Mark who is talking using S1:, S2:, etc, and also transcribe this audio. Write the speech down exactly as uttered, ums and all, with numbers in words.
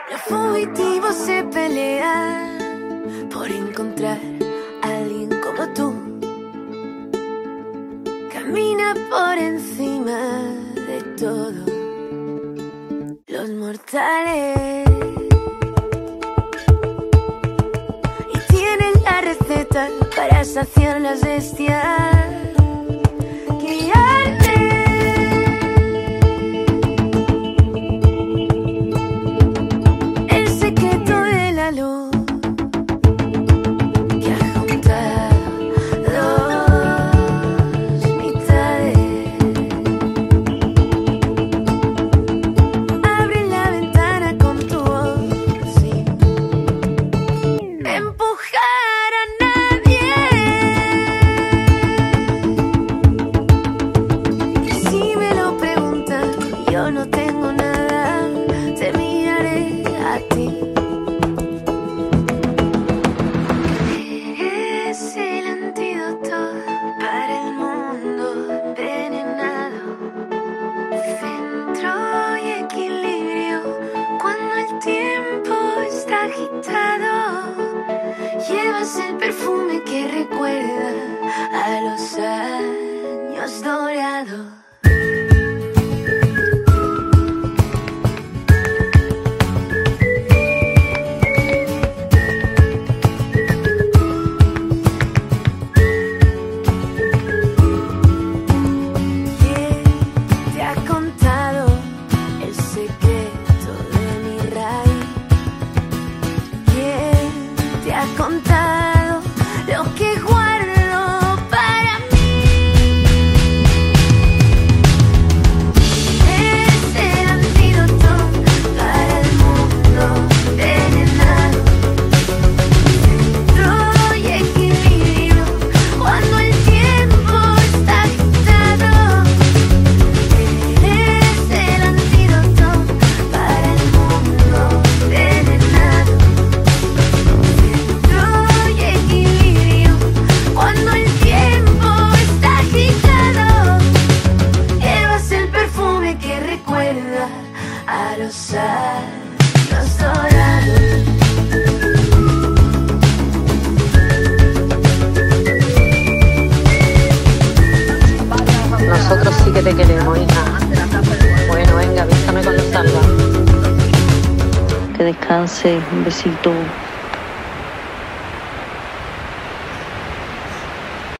S1: Los fugitivos se pelean por encontrar a alguien como tú. Camina por encima de todo. Los mortales. Y tienen la receta para saciar las bestias que arden. El secreto de la luz que ha juntado dos mitades. Abre la ventana con tu voz sin empujar a nadie. Y si me lo preguntan y yo no tengo nada, te miraré a ti. Eres el antídoto para el mundo envenenado. Centro y equilibrio cuando el tiempo está agitado. Llevas el perfume que recuerda a los años dorados. ¿Quién te ha contado el secreto de mi raíz? ¿Quién te ha contado lo que guardo para mí? Es el antídoto para el mundo envenenado. Centro y equilibrio cuando el tiempo está agitado. Eres el antídoto para el mundo envenenado. Centro y equilibrio cuando el tiempo está agitado. Llevas el perfume que recuerda a los años dorados.
S2: Nosotros sí que te queremos, hija. Bueno, venga, avísame cuando salga. Que descanse. Un besito.